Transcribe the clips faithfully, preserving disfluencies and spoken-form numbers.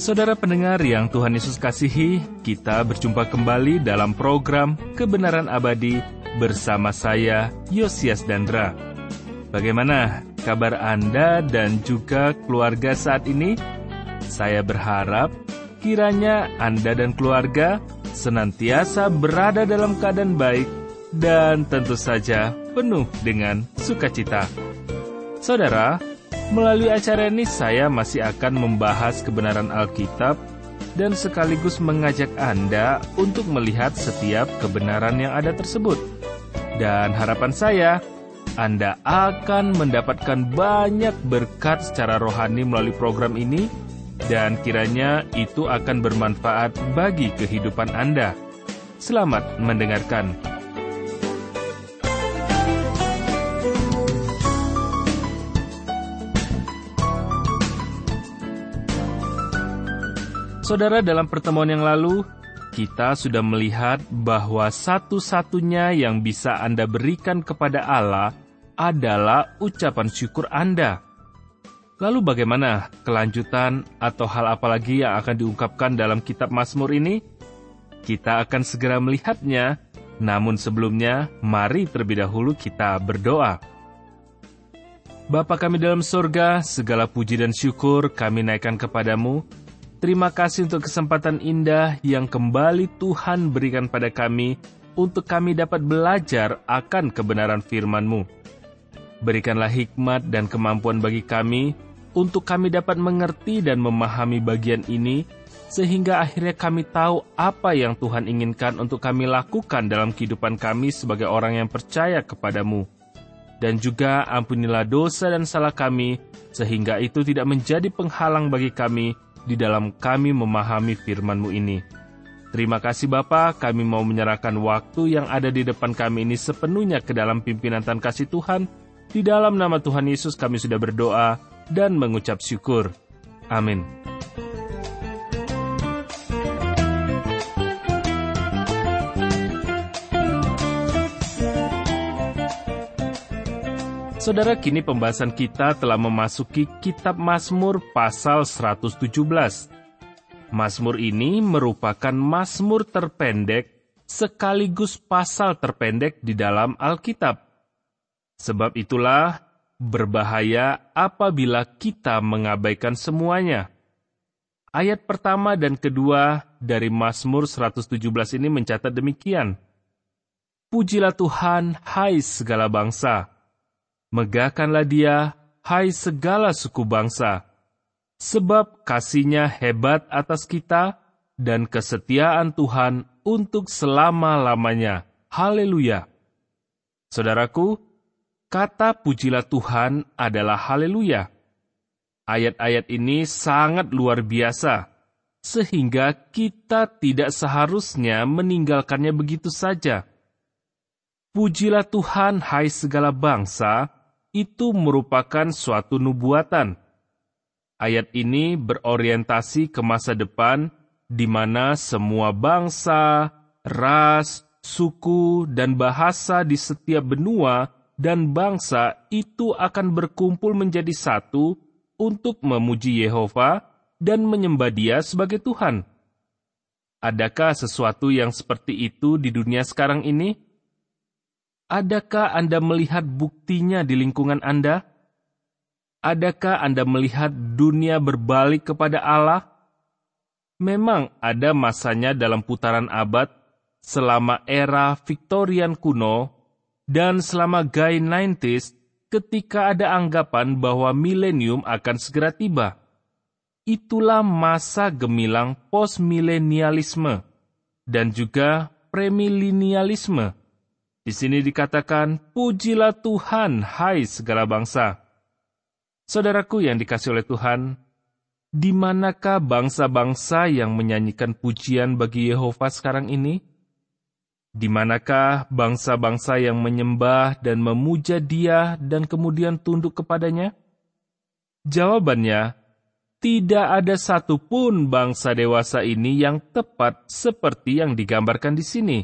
Saudara pendengar yang Tuhan Yesus kasihi, kita berjumpa kembali dalam program Kebenaran Abadi bersama saya, Yosias Dandra. Bagaimana kabar Anda dan juga keluarga saat ini? Saya berharap kiranya Anda dan keluarga senantiasa berada dalam keadaan baik dan tentu saja penuh dengan sukacita. Saudara, melalui acara ini saya masih akan membahas kebenaran Alkitab dan sekaligus mengajak Anda untuk melihat setiap kebenaran yang ada tersebut. Dan harapan saya, Anda akan mendapatkan banyak berkat secara rohani melalui program ini, dan kiranya itu akan bermanfaat bagi kehidupan Anda. Selamat mendengarkan. Saudara, dalam pertemuan yang lalu, kita sudah melihat bahwa satu-satunya yang bisa Anda berikan kepada Allah adalah ucapan syukur Anda. Lalu bagaimana kelanjutan atau hal apa lagi yang akan diungkapkan dalam kitab Mazmur ini? Kita akan segera melihatnya, namun sebelumnya, mari terlebih dahulu kita berdoa. Bapa kami dalam sorga, segala puji dan syukur kami naikkan kepadamu. Terima kasih untuk kesempatan indah yang kembali Tuhan berikan pada kami untuk kami dapat belajar akan kebenaran firman-Mu. Berikanlah hikmat dan kemampuan bagi kami untuk kami dapat mengerti dan memahami bagian ini, sehingga akhirnya kami tahu apa yang Tuhan inginkan untuk kami lakukan dalam kehidupan kami sebagai orang yang percaya kepadamu. Dan juga ampunilah dosa dan salah kami, sehingga itu tidak menjadi penghalang bagi kami di dalam kami memahami firman-Mu ini. Terima kasih Bapa, kami mau menyerahkan waktu yang ada di depan kami ini sepenuhnya ke dalam pimpinan dan kasih Tuhan. Di dalam nama Tuhan Yesus kami sudah berdoa dan mengucap syukur. Amin. Saudara, kini pembahasan kita telah memasuki kitab Mazmur pasal seratus tujuh belas. Mazmur ini merupakan mazmur terpendek sekaligus pasal terpendek di dalam Alkitab. Sebab itulah berbahaya apabila kita mengabaikan semuanya. Ayat pertama dan kedua dari Mazmur seratus tujuh belas ini mencatat demikian. Pujilah Tuhan, hai segala bangsa. Megahkanlah Dia, hai segala suku bangsa, sebab kasih-Nya hebat atas kita, dan kesetiaan Tuhan untuk selama-lamanya. Haleluya! Saudaraku, kata pujilah Tuhan adalah haleluya. Ayat-ayat ini sangat luar biasa, sehingga kita tidak seharusnya meninggalkannya begitu saja. Pujilah Tuhan, hai segala bangsa, itu merupakan suatu nubuatan. Ayat ini berorientasi ke masa depan, di mana semua bangsa, ras, suku, dan bahasa di setiap benua dan bangsa itu akan berkumpul menjadi satu untuk memuji Yehova dan menyembah Dia sebagai Tuhan. Adakah sesuatu yang seperti itu di dunia sekarang ini? Adakah Anda melihat buktinya di lingkungan Anda? Adakah Anda melihat dunia berbalik kepada Allah? Memang ada masanya dalam putaran abad, selama era Victorian kuno, dan selama Gay nineties, ketika ada anggapan bahwa milenium akan segera tiba. Itulah masa gemilang postmilenialisme dan juga premilenialisme. Di sini dikatakan, pujilah Tuhan, hai segala bangsa. Saudaraku yang dikasihi oleh Tuhan, di manakah bangsa-bangsa yang menyanyikan pujian bagi Yehova sekarang ini? Di manakah bangsa-bangsa yang menyembah dan memuja Dia dan kemudian tunduk kepadanya? Jawabannya, tidak ada satupun bangsa dewasa ini yang tepat seperti yang digambarkan di sini.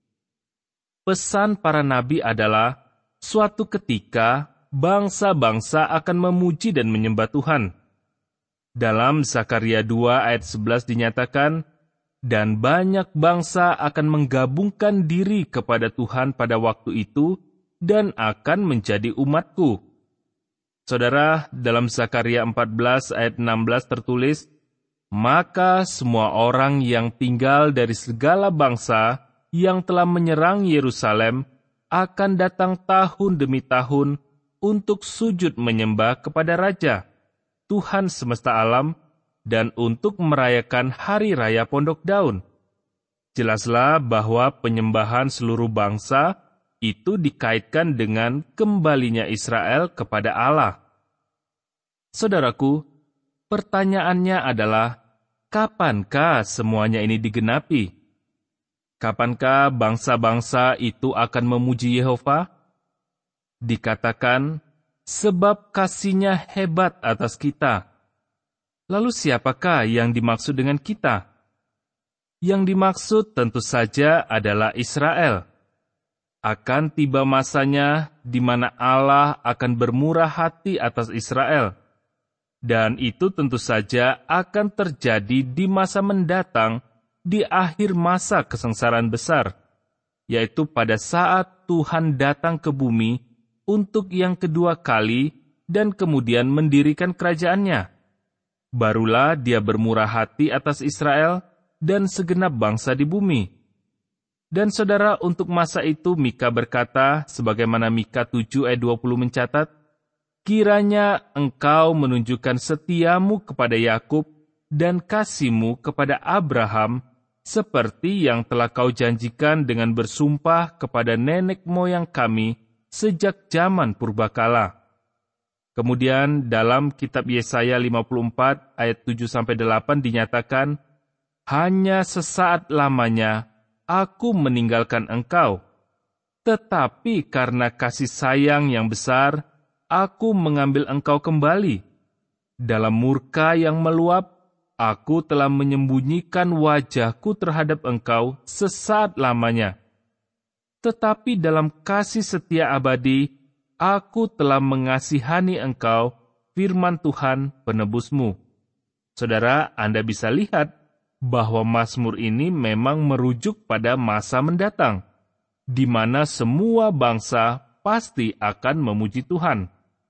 Pesan para nabi adalah, suatu ketika bangsa-bangsa akan memuji dan menyembah Tuhan. Dalam Zakaria dua ayat sebelas dinyatakan, "Dan banyak bangsa akan menggabungkan diri kepada Tuhan pada waktu itu dan akan menjadi umatku." Saudara, dalam Zakaria empat belas ayat enam belas tertulis, "Maka semua orang yang tinggal dari segala bangsa yang telah menyerang Yerusalem akan datang tahun demi tahun untuk sujud menyembah kepada Raja, Tuhan semesta alam, dan untuk merayakan Hari Raya Pondok Daun." Jelaslah bahwa penyembahan seluruh bangsa itu dikaitkan dengan kembalinya Israel kepada Allah. Saudaraku, pertanyaannya adalah, kapankah semuanya ini digenapi? Kapankah bangsa-bangsa itu akan memuji Yehova? Dikatakan, sebab kasih-Nya hebat atas kita. Lalu siapakah yang dimaksud dengan kita? Yang dimaksud tentu saja adalah Israel. Akan tiba masanya di mana Allah akan bermurah hati atas Israel. Dan itu tentu saja akan terjadi di masa mendatang, di akhir masa kesengsaraan besar, yaitu pada saat Tuhan datang ke bumi untuk yang kedua kali dan kemudian mendirikan kerajaan-Nya. Barulah Dia bermurah hati atas Israel dan segenap bangsa di bumi. Dan saudara, untuk masa itu Mika berkata, sebagaimana Mika tujuh ayat dua puluh mencatat, "Kiranya engkau menunjukkan setiamu kepada Yakub dan kasih-Mu kepada Abraham, seperti yang telah kau janjikan dengan bersumpah kepada nenek moyang kami sejak zaman purbakala." Kemudian dalam kitab Yesaya lima puluh empat ayat tujuh sampai delapan dinyatakan, "Hanya sesaat lamanya aku meninggalkan engkau, tetapi karena kasih sayang yang besar, aku mengambil engkau kembali. Dalam murka yang meluap, aku telah menyembunyikan wajahku terhadap engkau sesaat lamanya. Tetapi dalam kasih setia abadi, aku telah mengasihani engkau, firman Tuhan penebusmu." Saudara, Anda bisa lihat bahwa Mazmur ini memang merujuk pada masa mendatang, di mana semua bangsa pasti akan memuji Tuhan.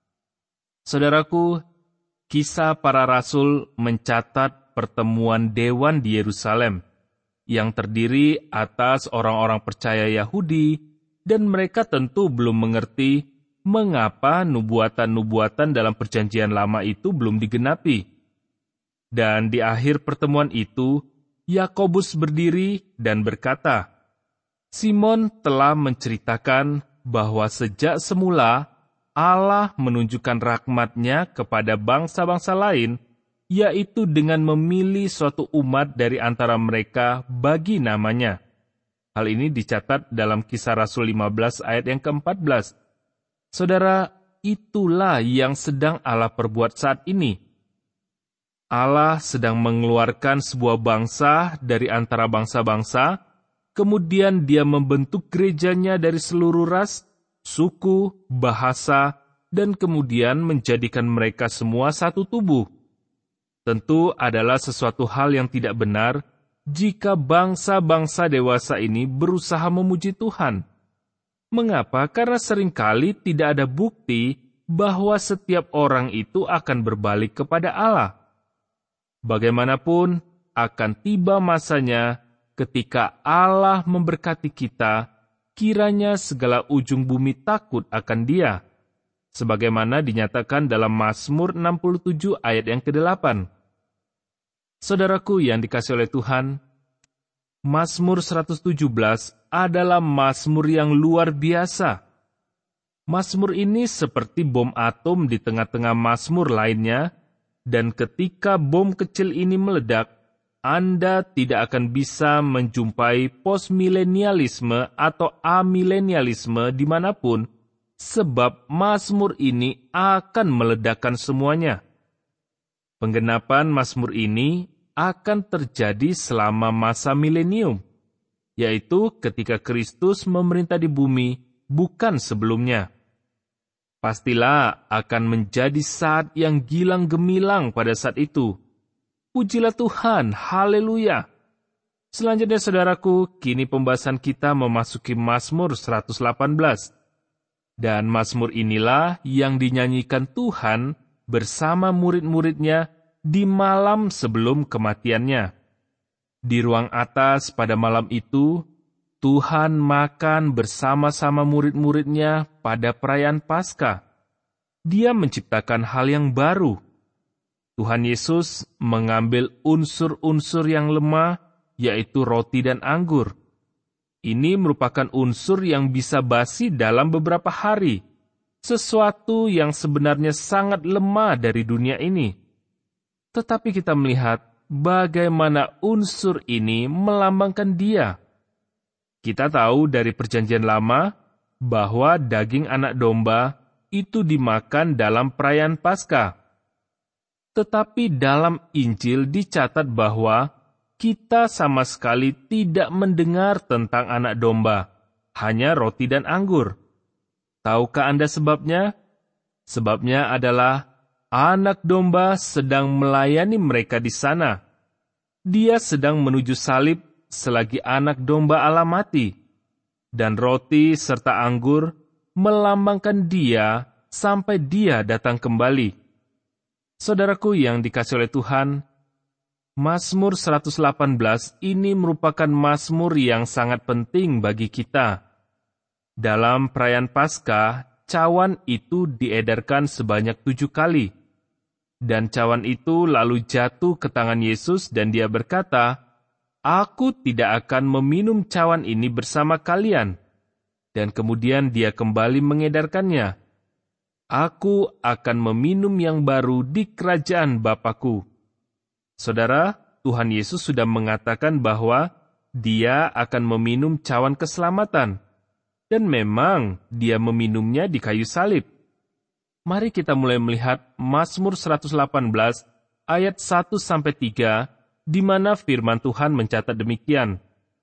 Saudaraku, Kisah Para Rasul mencatat pertemuan dewan di Yerusalem, yang terdiri atas orang-orang percaya Yahudi, dan mereka tentu belum mengerti mengapa nubuatan-nubuatan dalam perjanjian lama itu belum digenapi. Dan di akhir pertemuan itu, Yakobus berdiri dan berkata, "Simon telah menceritakan bahwa sejak semula Allah menunjukkan rahmat-Nya kepada bangsa-bangsa lain, yaitu dengan memilih suatu umat dari antara mereka bagi namanya." Hal ini dicatat dalam Kisah Rasul lima belas ayat yang keempat belas. Saudara, itulah yang sedang Allah perbuat saat ini. Allah sedang mengeluarkan sebuah bangsa dari antara bangsa-bangsa, kemudian Dia membentuk gerejanya dari seluruh ras, suku, bahasa, dan kemudian menjadikan mereka semua satu tubuh. Tentu adalah sesuatu hal yang tidak benar jika bangsa-bangsa dewasa ini berusaha memuji Tuhan. Mengapa? Karena seringkali tidak ada bukti bahwa setiap orang itu akan berbalik kepada Allah. Bagaimanapun, akan tiba masanya ketika Allah memberkati kita, kiranya segala ujung bumi takut akan Dia, sebagaimana dinyatakan dalam Mazmur enam puluh tujuh ayat yang kedelapan. Saudaraku yang dikasihi oleh Tuhan, Mazmur seratus tujuh belas adalah Mazmur yang luar biasa. Mazmur ini seperti bom atom di tengah-tengah Mazmur lainnya, dan ketika bom kecil ini meledak, Anda tidak akan bisa menjumpai postmilenialisme atau amilenialisme dimanapun, sebab Mazmur ini akan meledakkan semuanya. Penggenapan Mazmur ini akan terjadi selama masa milenium, yaitu ketika Kristus memerintah di bumi, bukan sebelumnya. Pastilah akan menjadi saat yang gilang gemilang pada saat itu, Pujilah Tuhan, haleluya. Selanjutnya saudaraku, kini pembahasan kita memasuki Mazmur seratus delapan belas. Dan Mazmur inilah yang dinyanyikan Tuhan bersama murid-muridnya di malam sebelum kematiannya. Di ruang atas pada malam itu, Tuhan makan bersama-sama murid-muridnya pada perayaan Paskah. Dia menciptakan hal yang baru. Tuhan Yesus mengambil unsur-unsur yang lemah, yaitu roti dan anggur. Ini merupakan unsur yang bisa basi dalam beberapa hari, sesuatu yang sebenarnya sangat lemah dari dunia ini. Tetapi kita melihat bagaimana unsur ini melambangkan Dia. Kita tahu dari Perjanjian Lama bahwa daging anak domba itu dimakan dalam perayaan Paskah. Tetapi dalam Injil dicatat bahwa kita sama sekali tidak mendengar tentang anak domba, hanya roti dan anggur. Tahukah Anda sebabnya? Sebabnya adalah anak domba sedang melayani mereka di sana. Dia sedang menuju salib selagi anak domba Allah mati. Dan roti serta anggur melambangkan dia sampai dia datang kembali. Saudaraku yang dikasihi oleh Tuhan, Mazmur seratus delapan belas ini merupakan mazmur yang sangat penting bagi kita. Dalam perayaan Paskah, cawan itu diedarkan sebanyak tujuh kali. Dan cawan itu lalu jatuh ke tangan Yesus dan dia berkata, "Aku tidak akan meminum cawan ini bersama kalian." Dan kemudian dia kembali mengedarkannya. "Aku akan meminum yang baru di kerajaan Bapa-Ku." Saudara, Tuhan Yesus sudah mengatakan bahwa Dia akan meminum cawan keselamatan. Dan memang Dia meminumnya di kayu salib. Mari kita mulai melihat Mazmur seratus delapan belas ayat satu sampai tiga, di mana firman Tuhan mencatat demikian.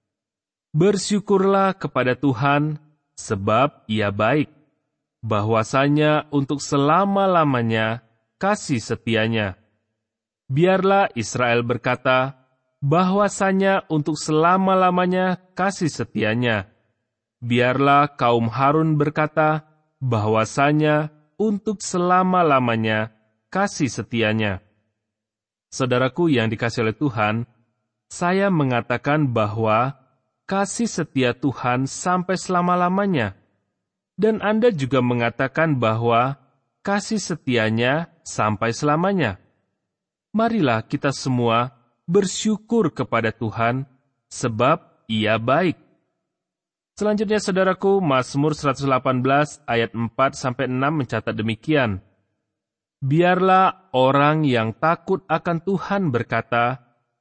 "Bersyukurlah kepada Tuhan, sebab Ia baik. Bahwasanya untuk selama-lamanya kasih setianya. Biarlah Israel berkata, bahwasanya untuk selama-lamanya kasih setianya. Biarlah kaum Harun berkata, bahwasanya untuk selama-lamanya kasih setianya." Saudaraku yang dikasihi oleh Tuhan, saya mengatakan bahwa kasih setia Tuhan sampai selama-lamanya. Dan Anda juga mengatakan bahwa kasih setianya sampai selamanya. Marilah kita semua bersyukur kepada Tuhan, sebab Ia baik. Selanjutnya, saudaraku, Mazmur seratus delapan belas ayat empat sampai enam mencatat demikian. "Biarlah orang yang takut akan Tuhan berkata,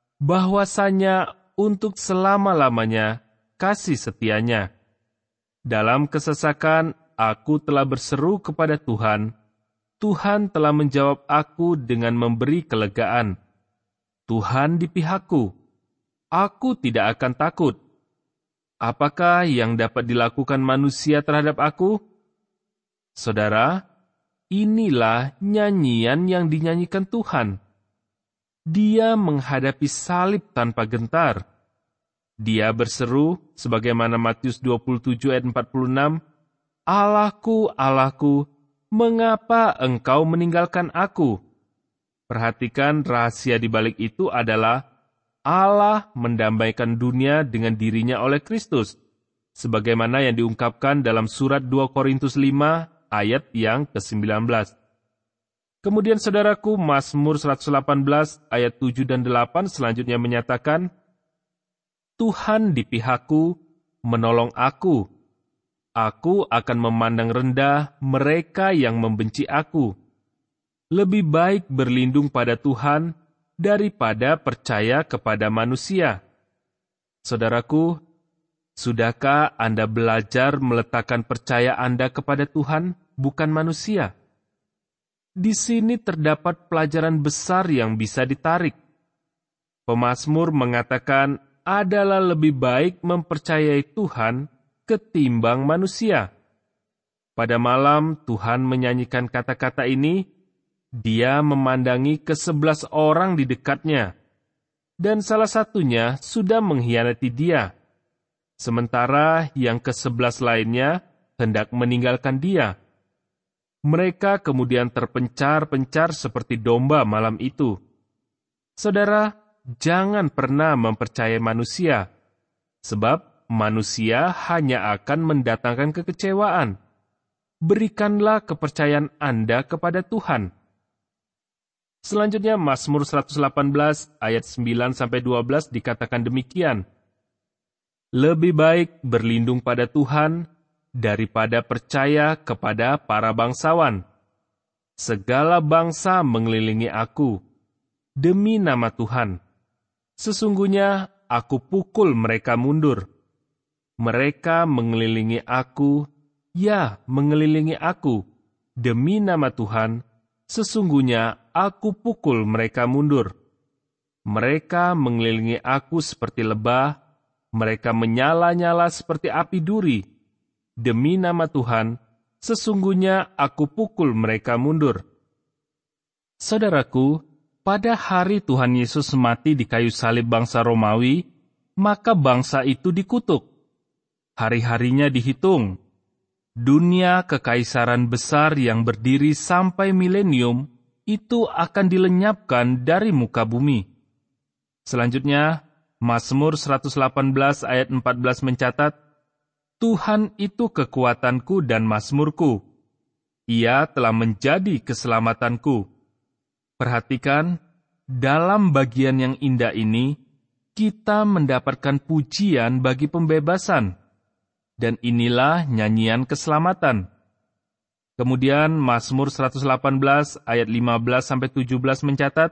bahwasanya untuk selama-lamanya kasih setianya. Dalam kesesakan, aku telah berseru kepada Tuhan. Tuhan telah menjawab aku dengan memberi kelegaan. Tuhan di pihakku. Aku tidak akan takut. Apakah yang dapat dilakukan manusia terhadap aku?" Saudara, inilah nyanyian yang dinyanyikan Tuhan. Dia menghadapi salib tanpa gentar. Dia berseru, sebagaimana Matius dua puluh tujuh ayat empat puluh enam, "Allahku, Allahku, mengapa engkau meninggalkan aku?" Perhatikan rahasia di balik itu adalah Allah mendamaikan dunia dengan dirinya oleh Kristus, sebagaimana yang diungkapkan dalam surat dua Korintus lima ayat yang kesembilan belas. Kemudian saudaraku, Mazmur seratus delapan belas ayat tujuh dan delapan selanjutnya menyatakan, "Tuhan di pihakku, menolong aku. Aku akan memandang rendah mereka yang membenci aku. Lebih baik berlindung pada Tuhan daripada percaya kepada manusia." Saudaraku, sudahkah Anda belajar meletakkan percaya Anda kepada Tuhan, bukan manusia? Di sini terdapat pelajaran besar yang bisa ditarik. Pemazmur mengatakan adalah lebih baik mempercayai Tuhan ketimbang manusia. Pada malam Tuhan menyanyikan kata-kata ini, Dia memandangi kesebelas orang di dekatnya, dan salah satunya sudah mengkhianati dia, sementara yang kesebelas lainnya hendak meninggalkan dia. Mereka kemudian terpencar-pencar seperti domba malam itu. Saudara, jangan pernah mempercayai manusia, sebab manusia hanya akan mendatangkan kekecewaan. Berikanlah kepercayaan Anda kepada Tuhan. Selanjutnya, Mazmur seratus delapan belas ayat sembilan sampai dua belas dikatakan demikian. Lebih baik berlindung pada Tuhan daripada percaya kepada para bangsawan. Segala bangsa mengelilingi aku, demi nama Tuhan. Sesungguhnya aku pukul mereka mundur. Mereka mengelilingi aku, ya mengelilingi aku, demi nama Tuhan. Sesungguhnya aku pukul mereka mundur. Mereka mengelilingi aku seperti lebah, mereka menyala-nyala seperti api duri. Demi nama Tuhan, sesungguhnya aku pukul mereka mundur. Saudaraku, pada hari Tuhan Yesus mati di kayu salib bangsa Romawi, maka bangsa itu dikutuk. Hari-harinya dihitung. Dunia kekaisaran besar yang berdiri sampai milenium itu akan dilenyapkan dari muka bumi. Selanjutnya, Mazmur seratus delapan belas ayat empat belas mencatat, Tuhan itu kekuatanku dan mazmurku. Ia telah menjadi keselamatanku. Perhatikan, dalam bagian yang indah ini, kita mendapatkan pujian bagi pembebasan. Dan inilah nyanyian keselamatan. Kemudian Mazmur seratus delapan belas ayat lima belas sampai tujuh belas mencatat,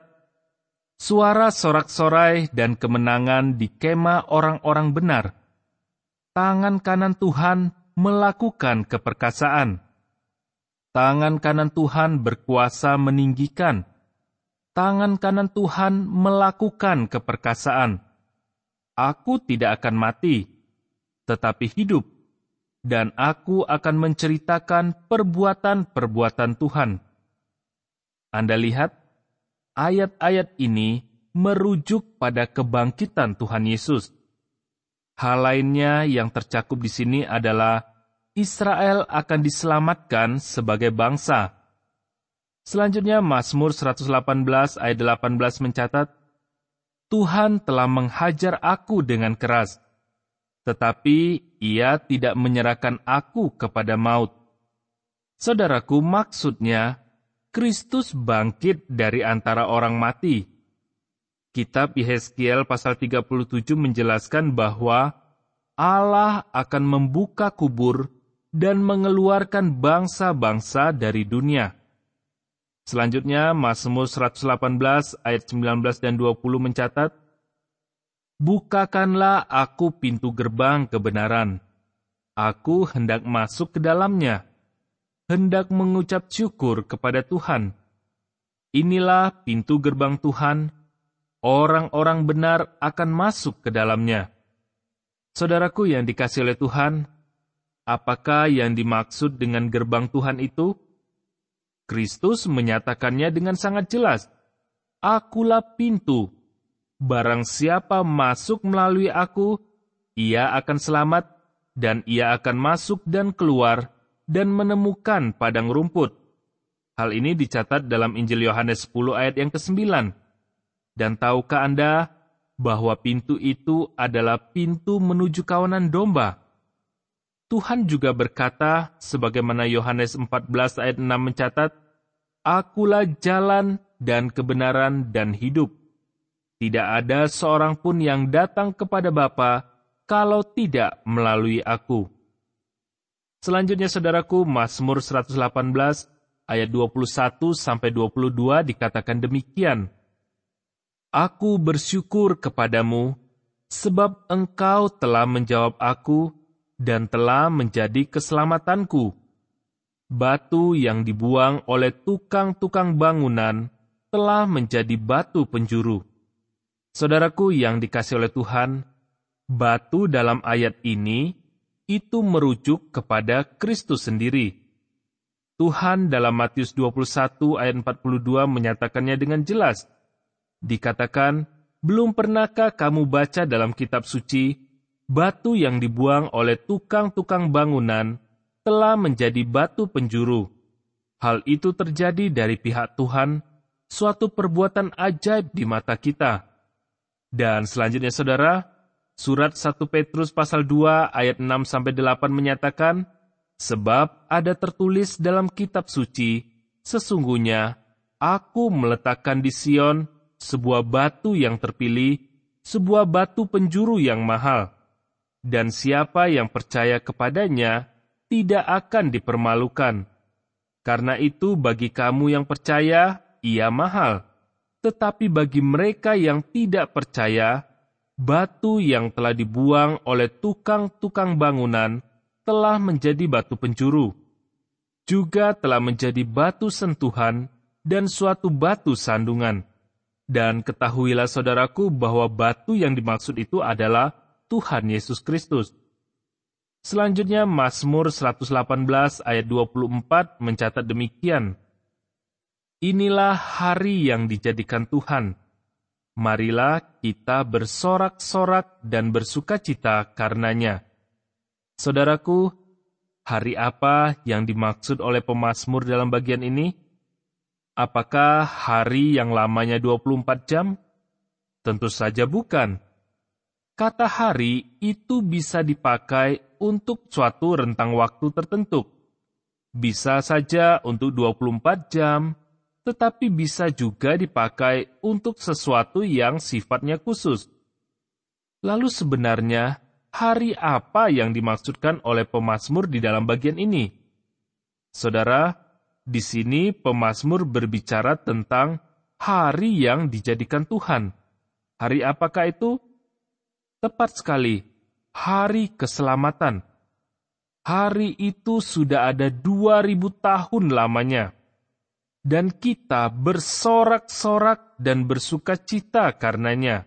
suara sorak-sorai dan kemenangan di kemah orang-orang benar. Tangan kanan Tuhan melakukan keperkasaan. Tangan kanan Tuhan berkuasa meninggikan. Tangan kanan Tuhan melakukan keperkasaan. Aku tidak akan mati, tetapi hidup, dan aku akan menceritakan perbuatan-perbuatan Tuhan. Anda lihat, ayat-ayat ini merujuk pada kebangkitan Tuhan Yesus. Hal lainnya yang tercakup di sini adalah Israel akan diselamatkan sebagai bangsa. Selanjutnya, Mazmur seratus delapan belas ayat delapan belas mencatat, Tuhan telah menghajar aku dengan keras, tetapi ia tidak menyerahkan aku kepada maut. Saudaraku, maksudnya, Kristus bangkit dari antara orang mati. Kitab Yehezkiel pasal tiga puluh tujuh menjelaskan bahwa Allah akan membuka kubur dan mengeluarkan bangsa-bangsa dari dunia. Selanjutnya, Mazmur seratus delapan belas ayat sembilan belas dan dua puluh mencatat, bukakanlah aku pintu gerbang kebenaran. Aku hendak masuk ke dalamnya, hendak mengucap syukur kepada Tuhan. Inilah pintu gerbang Tuhan, orang-orang benar akan masuk ke dalamnya. Saudaraku yang dikasihi oleh Tuhan, apakah yang dimaksud dengan gerbang Tuhan itu? Kristus menyatakannya dengan sangat jelas, Akulah pintu. Barang siapa masuk melalui aku, ia akan selamat, dan ia akan masuk dan keluar, dan menemukan padang rumput. Hal ini dicatat dalam Injil Yohanes sepuluh ayat yang kesembilan. Dan tahukah Anda bahwa pintu itu adalah pintu menuju kawanan domba? Tuhan juga berkata, sebagaimana Yohanes empat belas ayat enam mencatat, Akulah jalan dan kebenaran dan hidup. Tidak ada seorang pun yang datang kepada Bapa kalau tidak melalui aku. Selanjutnya, saudaraku, Mazmur seratus delapan belas ayat dua puluh satu sampai dua puluh dua dikatakan demikian. Aku bersyukur kepadamu, sebab engkau telah menjawab aku dan telah menjadi keselamatanku. Batu yang dibuang oleh tukang-tukang bangunan telah menjadi batu penjuru. Saudaraku yang dikasihi oleh Tuhan, batu dalam ayat ini itu merujuk kepada Kristus sendiri. Tuhan dalam Matius dua puluh satu ayat empat puluh dua menyatakannya dengan jelas. Dikatakan, belum pernahkah kamu baca dalam kitab suci, batu yang dibuang oleh tukang-tukang bangunan telah menjadi batu penjuru. Hal itu terjadi dari pihak Tuhan, suatu perbuatan ajaib di mata kita. Dan selanjutnya saudara, surat satu Petrus pasal dua ayat enam sampai delapan menyatakan, sebab ada tertulis dalam kitab suci, sesungguhnya aku meletakkan di Sion sebuah batu yang terpilih, sebuah batu penjuru yang mahal. Dan siapa yang percaya kepadanya tidak akan dipermalukan. Karena itu bagi kamu yang percaya, ia mahal. Tetapi bagi mereka yang tidak percaya, batu yang telah dibuang oleh tukang-tukang bangunan telah menjadi batu penjuru. Juga telah menjadi batu sentuhan dan suatu batu sandungan. Dan ketahuilah saudaraku bahwa batu yang dimaksud itu adalah Tuhan Yesus Kristus. Selanjutnya Mazmur seratus delapan belas ayat dua puluh empat mencatat demikian. Inilah hari yang dijadikan Tuhan. Marilah kita bersorak-sorak dan bersukacita karenanya. Saudaraku, hari apa yang dimaksud oleh pemazmur dalam bagian ini? Apakah hari yang lamanya dua puluh empat jam? Tentu saja bukan. Kata hari itu bisa dipakai untuk suatu rentang waktu tertentu. Bisa saja untuk dua puluh empat jam, tetapi bisa juga dipakai untuk sesuatu yang sifatnya khusus. Lalu sebenarnya, hari apa yang dimaksudkan oleh pemazmur di dalam bagian ini? Saudara, di sini pemazmur berbicara tentang hari yang dijadikan Tuhan. Hari apakah itu? Tepat sekali, hari keselamatan. Hari itu sudah ada dua ribu tahun lamanya. Dan kita bersorak-sorak dan bersukacita karenanya.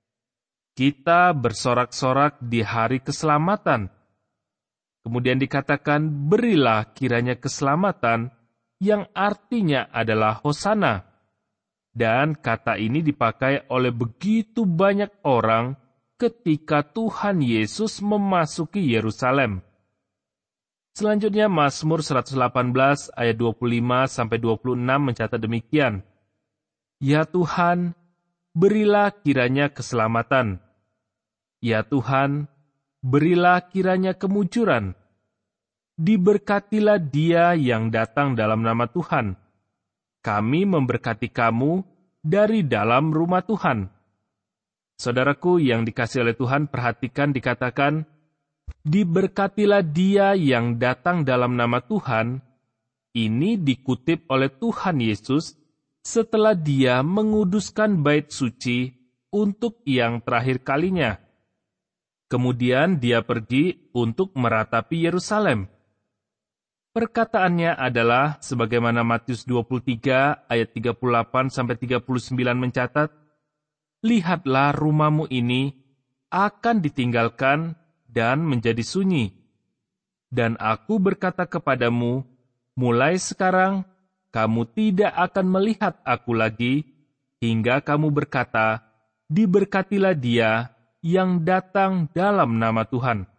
Kita bersorak-sorak di hari keselamatan. Kemudian dikatakan, berilah kiranya keselamatan, yang artinya adalah hosana. Dan kata ini dipakai oleh begitu banyak orang ketika Tuhan Yesus memasuki Yerusalem. Selanjutnya Mazmur seratus delapan belas ayat dua puluh lima sampai dua puluh enam mencatat demikian. Ya Tuhan, berilah kiranya keselamatan. Ya Tuhan, berilah kiranya kemujuran. Diberkatilah dia yang datang dalam nama Tuhan. Kami memberkati kamu dari dalam rumah Tuhan. Saudaraku yang dikasihi oleh Tuhan, perhatikan dikatakan, diberkatilah dia yang datang dalam nama Tuhan. Ini dikutip oleh Tuhan Yesus setelah dia menguduskan bait suci untuk yang terakhir kalinya. Kemudian dia pergi untuk meratapi Yerusalem. Perkataannya adalah sebagaimana Matius dua puluh tiga ayat tiga puluh delapan sampai tiga puluh sembilan mencatat, lihatlah rumahmu ini akan ditinggalkan dan menjadi sunyi. Dan aku berkata kepadamu, mulai sekarang kamu tidak akan melihat aku lagi, hingga kamu berkata, diberkatilah dia yang datang dalam nama Tuhan.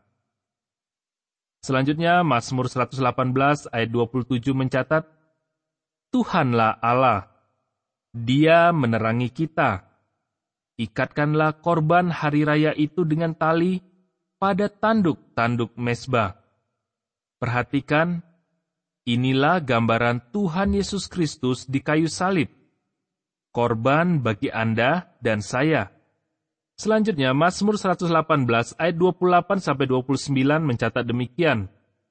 Selanjutnya, Mazmur seratus delapan belas ayat dua puluh tujuh mencatat, Tuhanlah Allah, Dia menerangi kita. Ikatkanlah korban hari raya itu dengan tali pada tanduk-tanduk mezbah. Perhatikan, inilah gambaran Tuhan Yesus Kristus di kayu salib. Korban bagi Anda dan saya. Selanjutnya, Mazmur seratus delapan belas ayat dua puluh delapan sampai dua puluh sembilan mencatat demikian.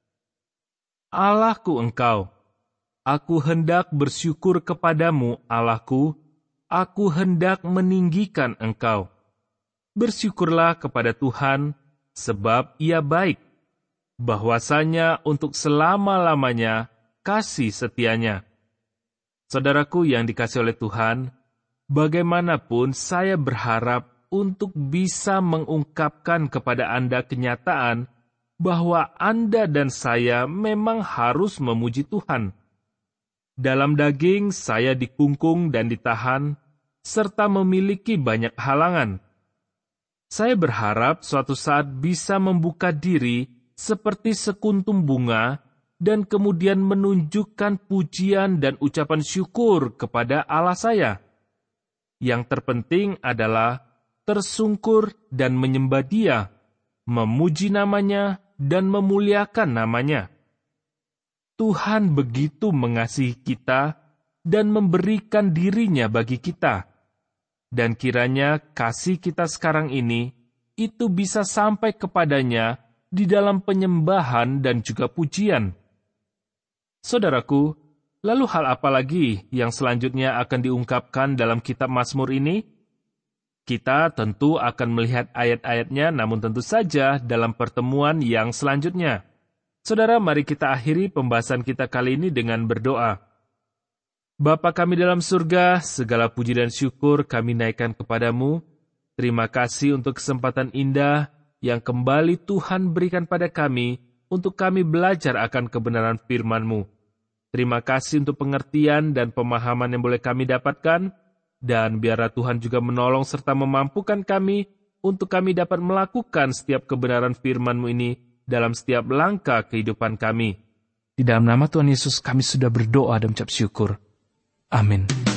Allahku engkau, aku hendak bersyukur kepadamu, Allahku, aku hendak meninggikan engkau. Bersyukurlah kepada Tuhan, sebab ia baik, bahwasanya untuk selama-lamanya kasih setianya. Saudaraku yang dikasihi oleh Tuhan, bagaimanapun saya berharap untuk bisa mengungkapkan kepada Anda kenyataan bahwa Anda dan saya memang harus memuji Tuhan. Dalam daging saya dikungkung dan ditahan, serta memiliki banyak halangan. Saya berharap suatu saat bisa membuka diri seperti sekuntum bunga dan kemudian menunjukkan pujian dan ucapan syukur kepada Allah saya. Yang terpenting adalah tersungkur dan menyembah Dia, memuji namanya dan memuliakan namanya. Tuhan begitu mengasihi kita dan memberikan dirinya bagi kita. Dan kiranya kasih kita sekarang ini, itu bisa sampai kepadanya di dalam penyembahan dan juga pujian. Saudaraku, lalu hal apa lagi yang selanjutnya akan diungkapkan dalam kitab Mazmur ini? Kita tentu akan melihat ayat-ayatnya, namun tentu saja dalam pertemuan yang selanjutnya. Saudara, mari kita akhiri pembahasan kita kali ini dengan berdoa. Bapa kami dalam surga, segala puji dan syukur kami naikkan kepadamu. Terima kasih untuk kesempatan indah yang kembali Tuhan berikan pada kami untuk kami belajar akan kebenaran firman-Mu. Terima kasih untuk pengertian dan pemahaman yang boleh kami dapatkan, dan biarlah Tuhan juga menolong serta memampukan kami untuk kami dapat melakukan setiap kebenaran firman-Mu ini dalam setiap langkah kehidupan kami. Di dalam nama Tuhan Yesus kami sudah berdoa dan mengucap syukur. Amin.